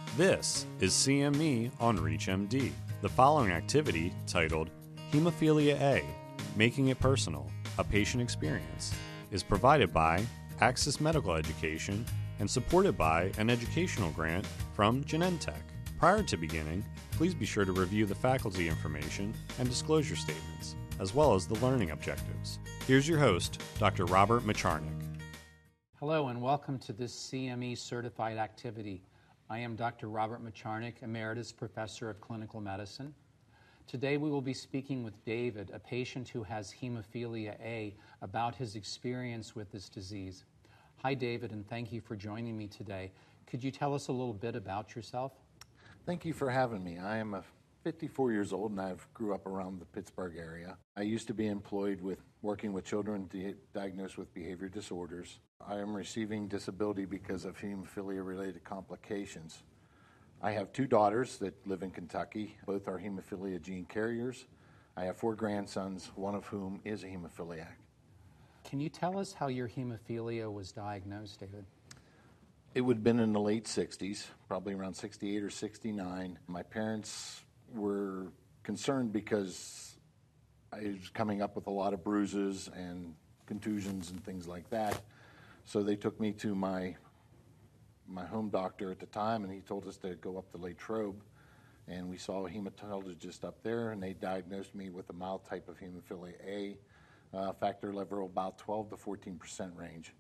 This is CME on ReachMD. The following activity, titled Hemophilia A, Making It Personal, a Patient Experience, is provided by Access Medical Education and supported by an educational grant from Genentech. Prior to beginning, please be sure to review the faculty information and disclosure statements, as well as the learning objectives. Here's your host, Dr. Robert Macharnik. Hello and welcome to this CME certified activity. I am Dr. Robert Macharnik, Emeritus Professor of Clinical Medicine. Today we will be speaking with David, a patient who has hemophilia A, about his experience with this disease. Hi David, and thank you for joining me today. Could you tell us a little bit about yourself? Thank you for having me. I am 54 years old and I grew up around the Pittsburgh area. I used to be employed working with children diagnosed with behavior disorders. I am receiving disability because of hemophilia-related complications. I have two daughters that live in Kentucky. Both are hemophilia gene carriers. I have 4 grandsons, one of whom is a hemophiliac. Can you tell us how your hemophilia was diagnosed, David? It would have been in the late 60s, probably around 68 or 69. My parents were concerned because I was coming up with a lot of bruises and contusions and things like that. So they took me to my home doctor at the time, and he told us to go up to Latrobe, and we saw a hematologist up there, and they diagnosed me with a mild type of hemophilia A, factor level about 12 to 14% range.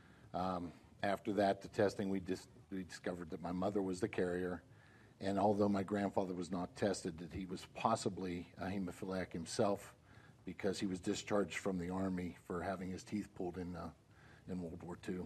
After that, the testing, we discovered that my mother was the carrier, and although my grandfather was not tested, that he was possibly a hemophiliac himself because he was discharged from the Army for having his teeth pulled in World War II.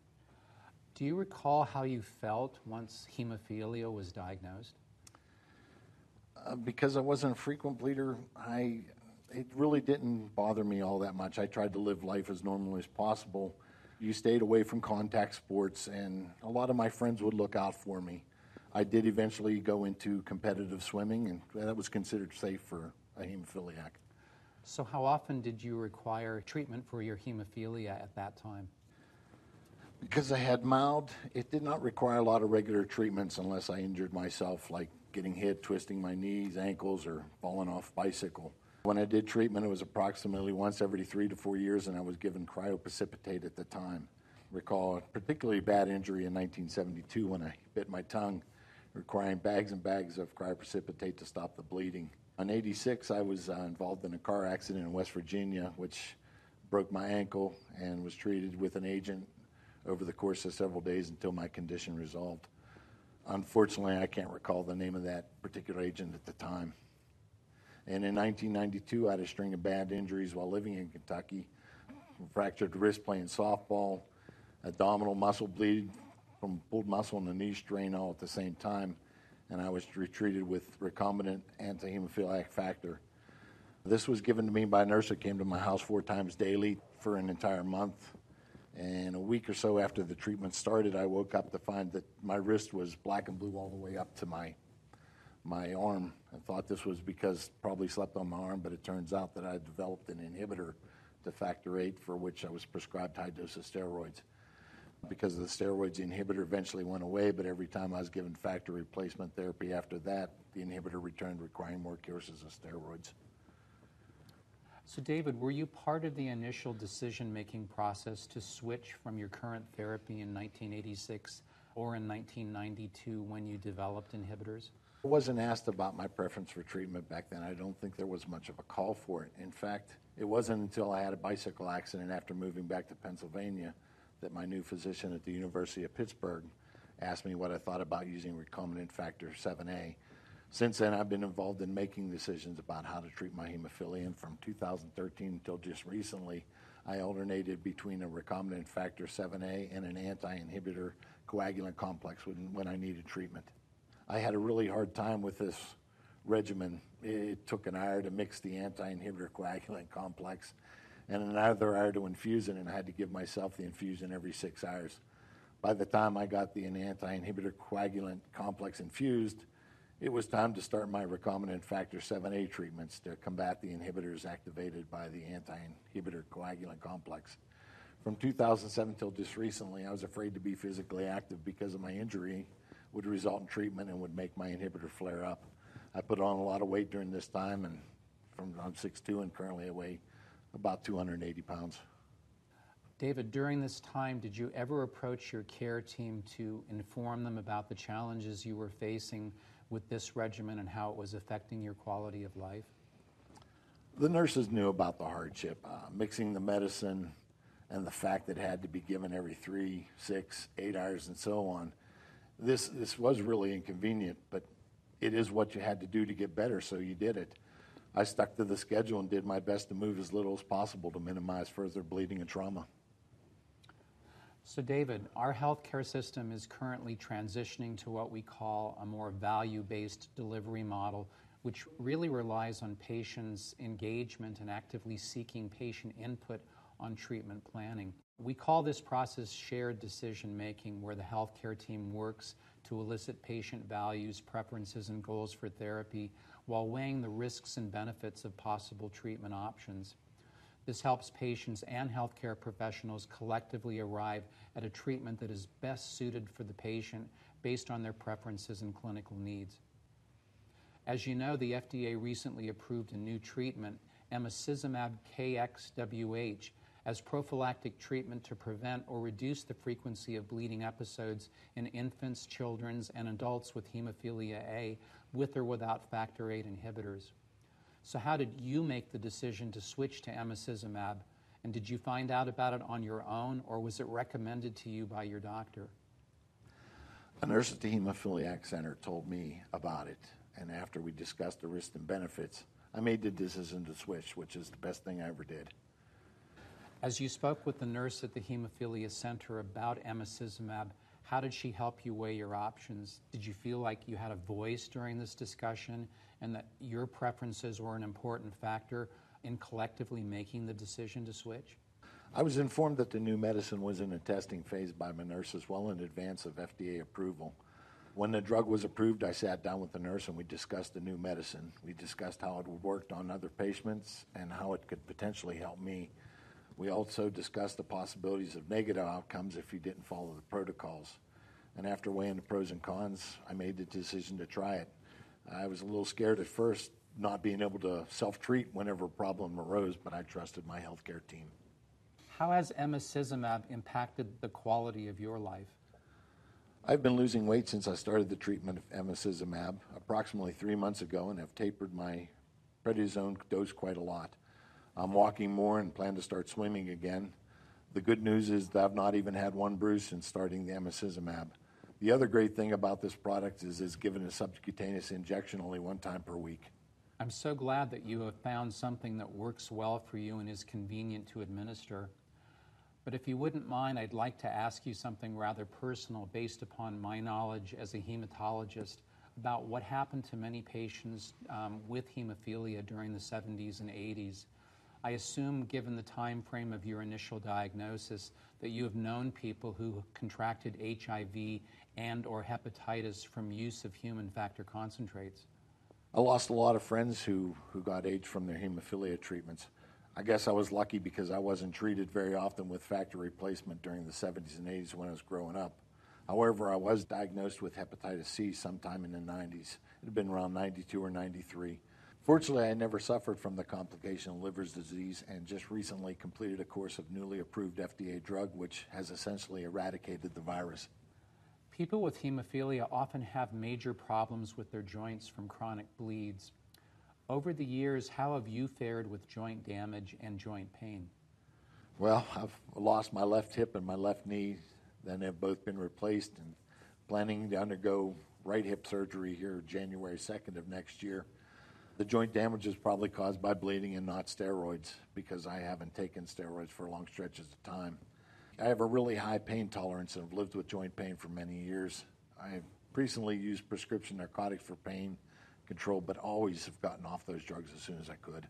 Do you recall how you felt once hemophilia was diagnosed? Because I wasn't a frequent bleeder, it really didn't bother me all that much. I tried to live life as normally as possible. You stayed away from contact sports, and a lot of my friends would look out for me. I did eventually go into competitive swimming, and that was considered safe for a hemophiliac. So how often did you require treatment for your hemophilia at that time? Because I had mild, it did not require a lot of regular treatments unless I injured myself, like getting hit, twisting my knees, ankles, or falling off bicycle. When I did treatment, it was approximately once every 3 to 4 years, and I was given cryoprecipitate at the time. Recall a particularly bad injury in 1972 when I bit my tongue, requiring bags and bags of cryoprecipitate to stop the bleeding. In '86, I was involved in a car accident in West Virginia, which broke my ankle and was treated with an agent over the course of several days until my condition resolved. Unfortunately, I can't recall the name of that particular agent at the time. And in 1992, I had a string of bad injuries while living in Kentucky. Fractured wrist playing softball, abdominal muscle bleed from pulled muscle and the knee strain all at the same time, and I was retreated with recombinant antihemophiliac factor. This was given to me by a nurse that came to my house 4 times daily for an entire month. And a week or so after the treatment started, I woke up to find that my wrist was black and blue all the way up to my arm. I thought this was because probably slept on my arm, but it turns out that I had developed an inhibitor to factor VIII, for which I was prescribed high dose of steroids. Because of the steroids, the inhibitor eventually went away, but every time I was given factor replacement therapy after that, the inhibitor returned, requiring more courses of steroids. So David, were you part of the initial decision-making process to switch from your current therapy in 1986 or in 1992 when you developed inhibitors? I wasn't asked about my preference for treatment back then. I don't think there was much of a call for it. In fact, it wasn't until I had a bicycle accident after moving back to Pennsylvania that my new physician at the University of Pittsburgh asked me what I thought about using recombinant factor 7A. Since then, I've been involved in making decisions about how to treat my hemophilia, and from 2013 until just recently, I alternated between a recombinant factor 7A and an anti-inhibitor coagulant complex when I needed treatment. I had a really hard time with this regimen. It took an hour to mix the anti-inhibitor coagulant complex and another hour to infuse it, and I had to give myself the infusion every 6 hours. By the time I got the anti-inhibitor coagulant complex infused, it was time to start my recombinant factor 7A treatments to combat the inhibitors activated by the anti-inhibitor coagulant complex. From 2007 till just recently, I was afraid to be physically active because of my injury would result in treatment and would make my inhibitor flare up. I put on a lot of weight during this time, and I'm 6'2", and currently I weigh about 280 pounds. David, during this time, did you ever approach your care team to inform them about the challenges you were facing with this regimen and how it was affecting your quality of life? The nurses knew about the hardship, mixing the medicine and the fact that it had to be given every 3, 6, 8 hours and so on. This was really inconvenient, but it is what you had to do to get better, so you did it. I stuck to the schedule and did my best to move as little as possible to minimize further bleeding and trauma. So David, our healthcare system is currently transitioning to what we call a more value-based delivery model, which really relies on patients' engagement and actively seeking patient input on treatment planning. We call this process shared decision-making, where the healthcare team works to elicit patient values, preferences, and goals for therapy while weighing the risks and benefits of possible treatment options. This helps patients and healthcare professionals collectively arrive at a treatment that is best suited for the patient based on their preferences and clinical needs. As you know, the FDA recently approved a new treatment, emicizumab KXWH, as prophylactic treatment to prevent or reduce the frequency of bleeding episodes in infants, children, and adults with hemophilia A with or without factor VIII inhibitors. So how did you make the decision to switch to emicizumab, and did you find out about it on your own, or was it recommended to you by your doctor? A nurse at the Hemophiliac Center told me about it, and after we discussed the risks and benefits, I made the decision to switch, which is the best thing I ever did. As you spoke with the nurse at the Hemophilia Center about emicizumab, how did she help you weigh your options? Did you feel like you had a voice during this discussion and that your preferences were an important factor in collectively making the decision to switch? I was informed that the new medicine was in a testing phase by my nurses well in advance of FDA approval. When the drug was approved, I sat down with the nurse and we discussed the new medicine. We discussed how it worked on other patients and how it could potentially help me. We also discussed the possibilities of negative outcomes if you didn't follow the protocols. And after weighing the pros and cons, I made the decision to try it. I was a little scared at first, not being able to self-treat whenever a problem arose, but I trusted my healthcare team. How has emicizumab impacted the quality of your life? I've been losing weight since I started the treatment of emicizumab approximately 3 months ago and have tapered my prednisone dose quite a lot. I'm walking more and plan to start swimming again. The good news is that I've not even had one bruise since starting the emicizumab. The other great thing about this product is it's given a subcutaneous injection only 1 time per week. I'm so glad that you have found something that works well for you and is convenient to administer. But if you wouldn't mind, I'd like to ask you something rather personal based upon my knowledge as a hematologist about what happened to many patients with hemophilia during the 70s and 80s. I assume, given the time frame of your initial diagnosis, that you have known people who contracted HIV and or hepatitis from use of human factor concentrates. I lost a lot of friends who got AIDS from their hemophilia treatments. I guess I was lucky because I wasn't treated very often with factor replacement during the 70s and 80s when I was growing up. However, I was diagnosed with hepatitis C sometime in the 90s. It had been around 92 or 93. Fortunately, I never suffered from the complication of liver disease and just recently completed a course of newly approved FDA drug, which has essentially eradicated the virus. People with hemophilia often have major problems with their joints from chronic bleeds. Over the years, how have you fared with joint damage and joint pain? Well, I've lost my left hip and my left knee. Then they've both been replaced and planning to undergo right hip surgery here January 2nd of next year. The joint damage is probably caused by bleeding and not steroids because I haven't taken steroids for long stretches of time. I have a really high pain tolerance and have lived with joint pain for many years. I've recently used prescription narcotics for pain control, but always have gotten off those drugs as soon as I could.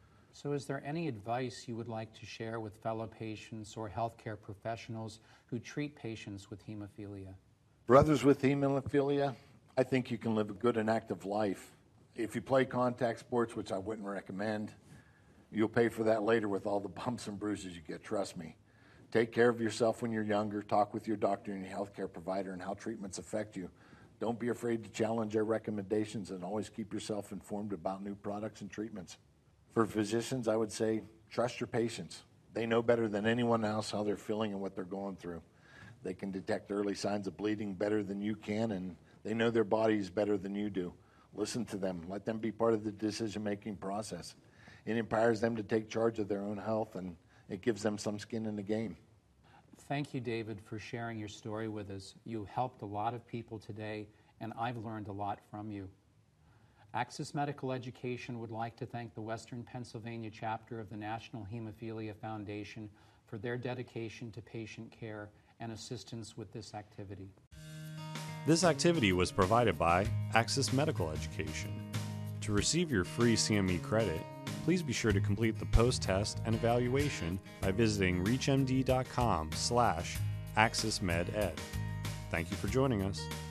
So is there any advice you would like to share with fellow patients or healthcare professionals who treat patients with hemophilia? For others with hemophilia, I think you can live a good and active life. If you play contact sports, which I wouldn't recommend, you'll pay for that later with all the bumps and bruises you get, trust me. Take care of yourself when you're younger. Talk with your doctor and your healthcare provider and how treatments affect you. Don't be afraid to challenge our recommendations, and always keep yourself informed about new products and treatments. For physicians, I would say trust your patients. They know better than anyone else how they're feeling and what they're going through. They can detect early signs of bleeding better than you can, and they know their bodies better than you do. Listen to them. Let them be part of the decision-making process. It empowers them to take charge of their own health, and it gives them some skin in the game. Thank you, David, for sharing your story with us. You helped a lot of people today, and I've learned a lot from you. Access Medical Education would like to thank the Western Pennsylvania chapter of the National Hemophilia Foundation for their dedication to patient care and assistance with this activity. This activity was provided by Access Medical Education. To receive your free CME credit, please be sure to complete the post-test and evaluation by visiting reachmd.com/accessmeded. Thank you for joining us.